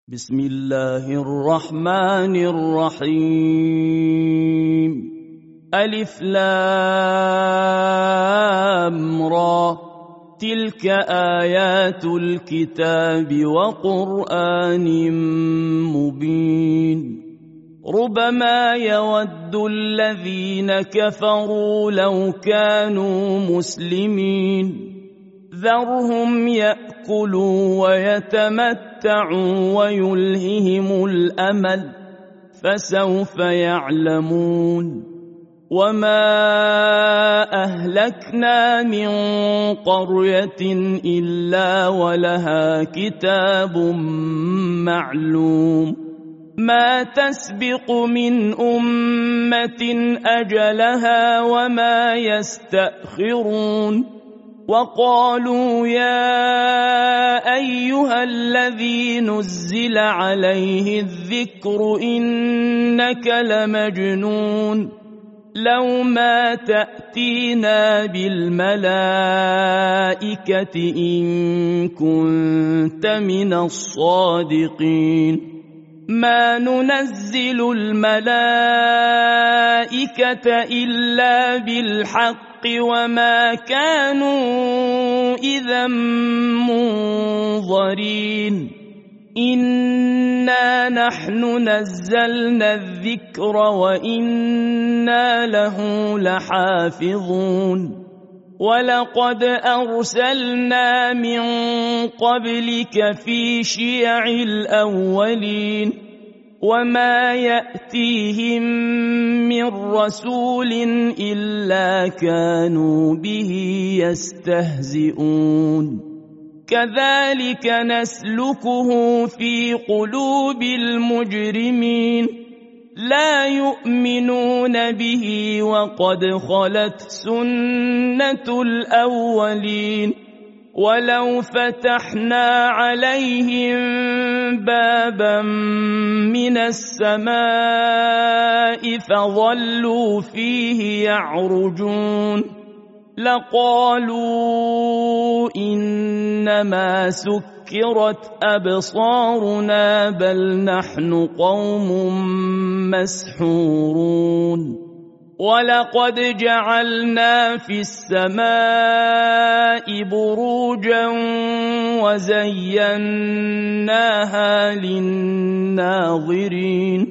بسم الله الرحمن الرحيم. ألف لام را، تلك آيات الكتاب وقرآن مبين. ربما يود الذين كفروا لو كانوا مسلمين، ذرهم يأكلوا ويتمتعوا ويلههم الأمل، فسوف يعلمون. وما أهلكنا من قرية إلا ولها كتاب معلوم، ما تسبق من أمة أجلها وما يستأخرون. وقالوا يا أيها الذي نزل عليه الذكر إنك لمجنون، لو ما تأتينا بالملائكة إن كنت من الصادقين. ما ننزل الملائكة إلا بالحق وما كانوا إذا منظرين. إنا نحن نزلنا الذكر وإنا له لحافظون. ولقد أرسلنا من قبلك في شيع الأولين، وما يأتيهم من رسول إلا كانوا به يستهزئون. كذلك نسلكه في قلوب المجرمين، لا يؤمنون به وقد خلت سنة الأولين. ولو فتحنا عليهم بابا من السماء فظلوا فيه يعرجون لقالوا إنما سكرت أبصارنا بل نحن قوم مسحورون. ولقد جعلنا في السماء بروجا وزيناها للناظرين،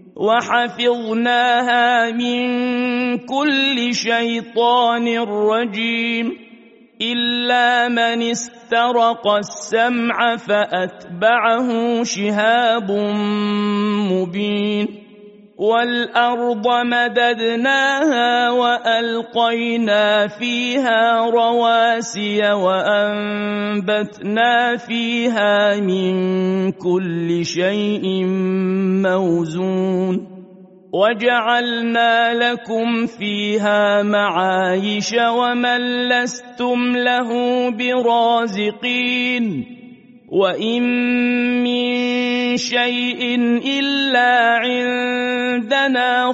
وحفظناها من كل شيطان رجيم، إلا من استرق السمع فأتبعه شهاب مبين. والأرض مددناها وألقينا فيها رواسي وأنبتنا فيها من كل شيء موزون، وجعلنا لكم فيها معايش ومن لستم له برازقين. وإن من شيء إلا عندنا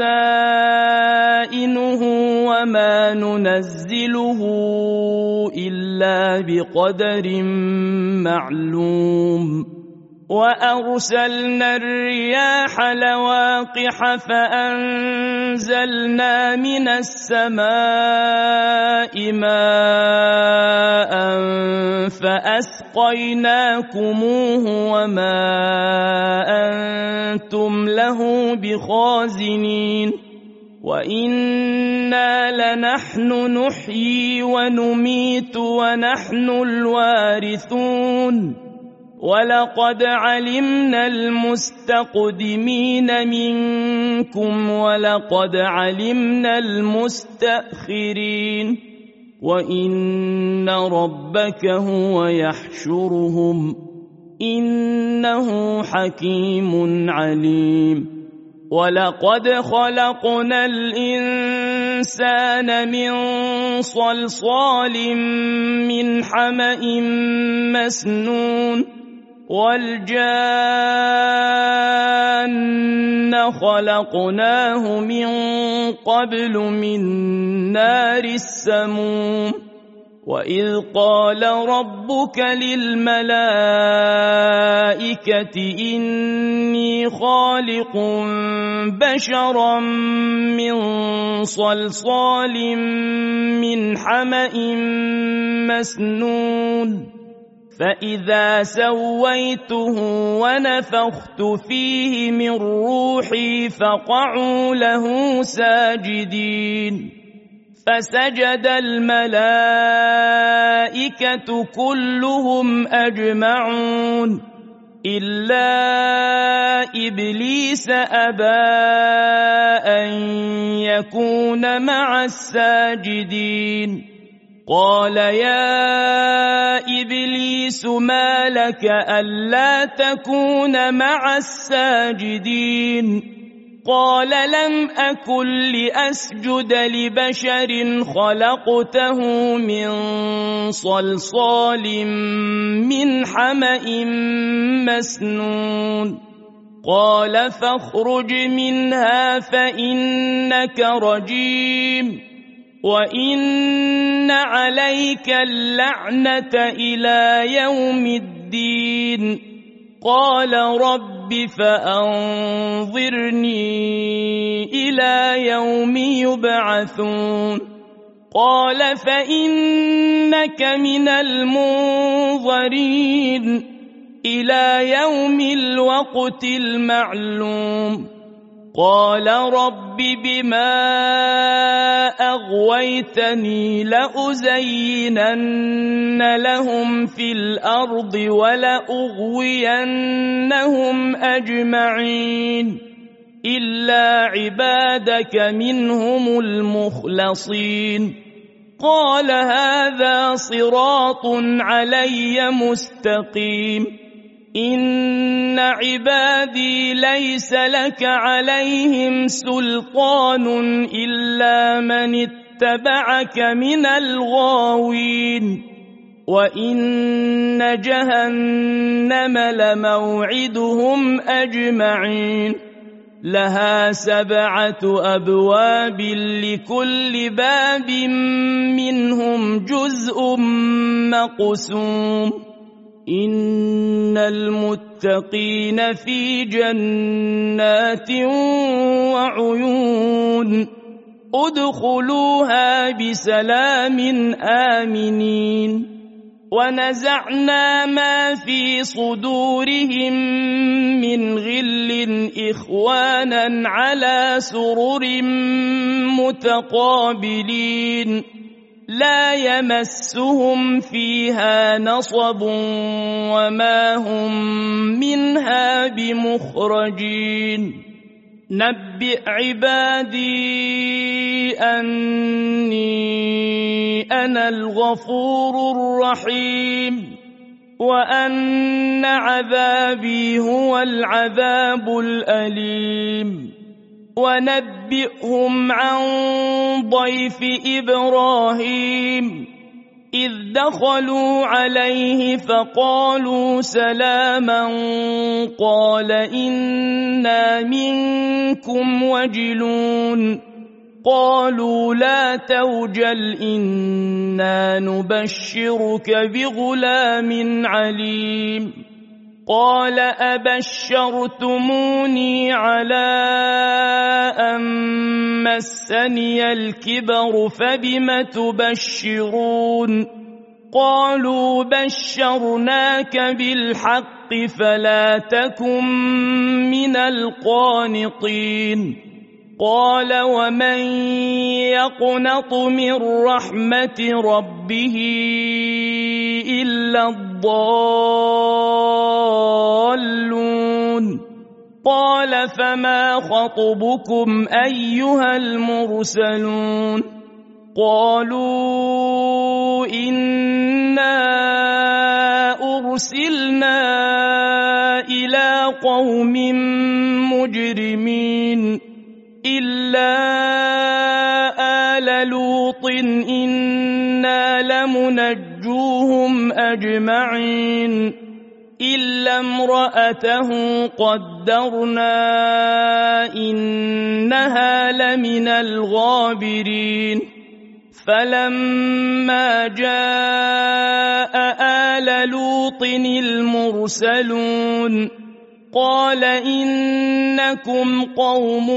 خزائنه وما ننزله إلا بقدر معلوم. وأرسلنا الرياح لواقح فأنزلنا من السماء ماء فأسقيناكموه وما أنتم له بخازنين. وإنا لنحن نحيي ونميت ونحن الوارثون. ولقد علمنا المستقدمين منكم ولقد علمنا المستأخرين. وإن ربك هو يحشرهم إنه حكيم عليم. ولقد خلقنا الإنسان من صلصال من حمأ مسنون، والجان خلقناه من قبل من نار السموم. وإذ قال ربك للملائكة إني خالق بشرا من صلصال من حمأ مسنون فإذا سويته ونفخت فيه من روحي فقعوا له ساجدين فسجد الملائكة كلهم أجمعون إلا إبليس أبى أن يكون مع الساجدين قال يا إبليس ما لك ألا تكون مع الساجدين قال لم أكن لأسجد لبشر خلقته من صلصال من حمأ مسنون قال فاخرج منها فإنك رجيم وإن عليك اللعنة إلى يوم الدين قال رب فأنظرني إلى يوم يبعثون قال فإنك من المنظرين إلى يوم الوقت المعلوم قال رب بما أغويتني لأزينن لهم في الأرض ولأغوينهم أجمعين إلا عبادك منهم المخلصين قال هذا صراط علي مستقيم إن عبادي ليس لك عليهم سلطان إلا من اتبعك من الغاوين وإن جهنم لموعدهم أجمعين لها 7 أبواب لكل باب منهم جزء مقسوم إن المتقين في جنات وعيون ادخلوها بسلام آمنين ونزعنا ما في صدورهم من غل إخوانا على سرر متقابلين لا يمسهم فيها نصب وما هم منها بمخرجين نبئ عبادي أني أنا الغفور الرحيم وأن عذابي هو العذاب الأليم ونبئهم عن ضيف إبراهيم إذ دخلوا عليه فقالوا سلاما قال إنا منكم وجلون قالوا لا توجل إنا نبشرك بغلام عليم قال أبشرتموني على أن مسني الكبر فبم تبشرون قالوا بشرناك بالحق فلا تكن من القانطين قال ومن يقنط من رحمة ربه إلا الضالون قال فما خطبكم أيها المرسلون قالوا إنا أرسلنا إلى قوم مجرمين إلا آل لوط إنا لمنجوهم أجمعين إلا امرأته قدرنا إنها لمن الغابرين فلما جاء آل لوط المرسلون قال إنكم قوم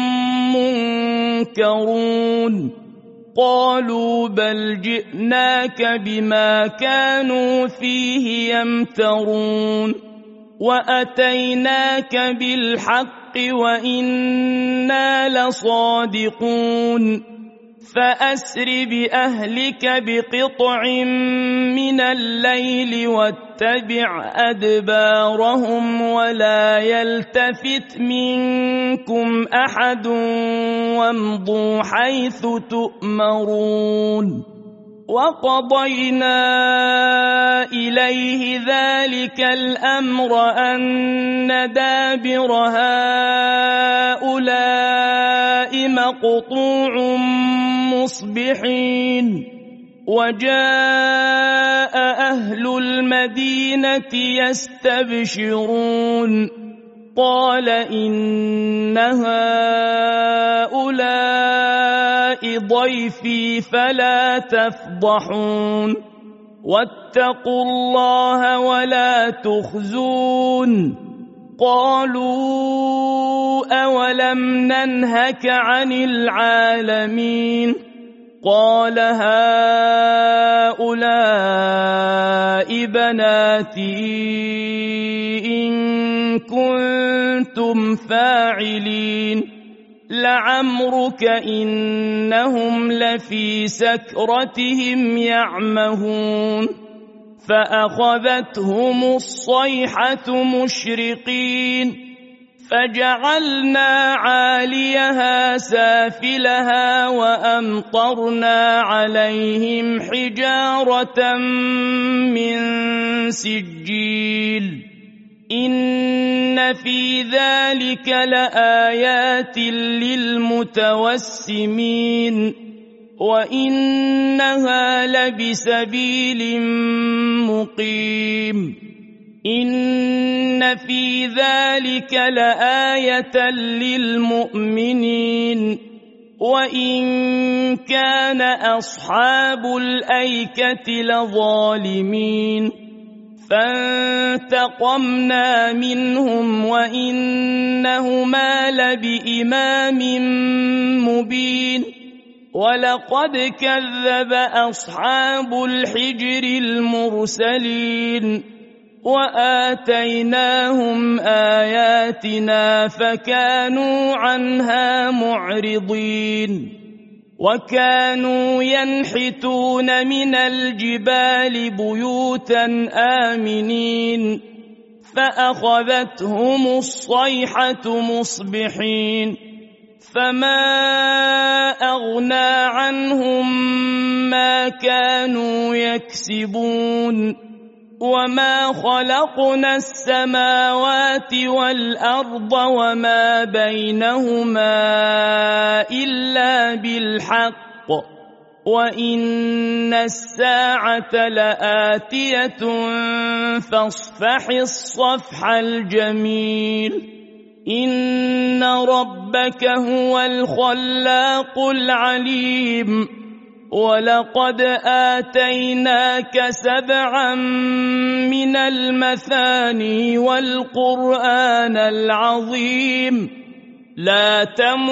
منكرون قالوا بل جئناك بما كانوا فيه يمترون وأتيناك بالحق وإنا لصادقون فأسر بأهلك بقطع من الليل واتبع أدبارهم ولا يلتفت منكم أحد وامضوا حيث تؤمرون وقضينا إليه ذلك الأمر أن دابر هؤلاء مقطوع مصبحين وجاء أهل المدينة يستبشرون قال إن هؤلاء ضيفي فلا تفضحون واتقوا الله ولا تخزون قالوا أولم ننهك عن العالمين قال هؤلاء بناتي إن كنتم فاعلين لعمرك إنهم لفي سكرتهم يعمهون فأخذتهم الصيحة مشرقين فجعلنا عاليها سافلها وأمطرنا عليهم حجارة من سجيل إن في ذلك لآيات للمتوسمين وإنها لبسبيل مقيم إن في ذلك لآية للمؤمنين وإن كان أصحاب الأيكة لظالمين فانتقمنا منهم وإنهما لبإمام مبين ولقد كذب أصحاب الحجر المرسلين وآتيناهم آياتنا فكانوا عنها معرضين وكانوا ينحتون من الجبال بيوتا آمنين فأخذتهم الصيحة مصبحين فما أغنى عنهم ما كانوا يكسبون وما خلقنا السماوات والأرض وما بينهما إلا بالحق وإن الساعة لآتية فاصفح الصفح الجميل إن ربك هو الخلاق العليم ولقد آتيناك 7 من المثاني والقرآن العظيم لا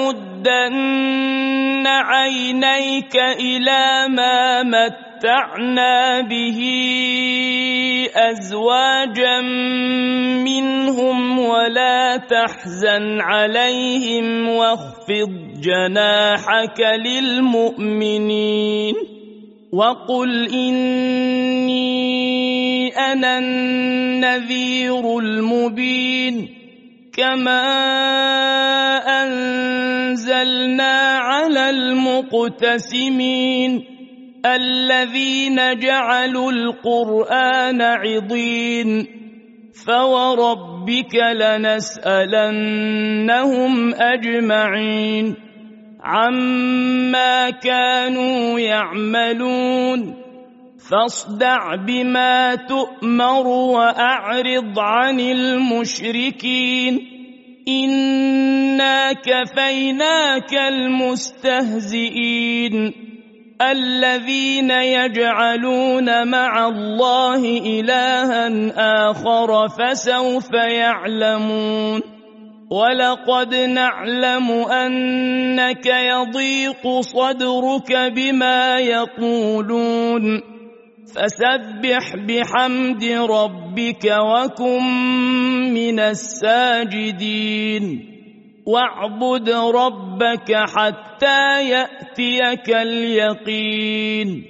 تمدن عينيك إلى ما متعنا به أزواجا منهم ولا تحزن عليهم واخفض جناحك للمؤمنين وقل إني أنا النذير المبين كما أنزلنا على المقتسمين الذين جعلوا القرآن عضين فوربك لنسألنهم أجمعين عما كانوا يعملون فاصدع بما تؤمر وأعرض عن المشركين إنا كفيناك المستهزئين الذين يجعلون مع الله إلها آخر فسوف يعلمون ولقد نعلم أنك يضيق صدرك بما يقولون فسبح بحمد ربك وكن من الساجدين واعبد ربك حتى يأتيك اليقين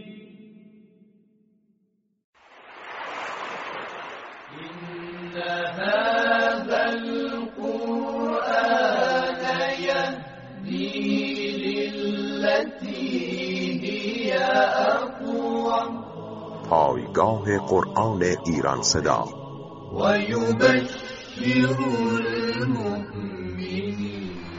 إن هذا القرآن يهدي للتي هي أقوم پایگاه قرآن ایران صدا و یبشر المؤمنین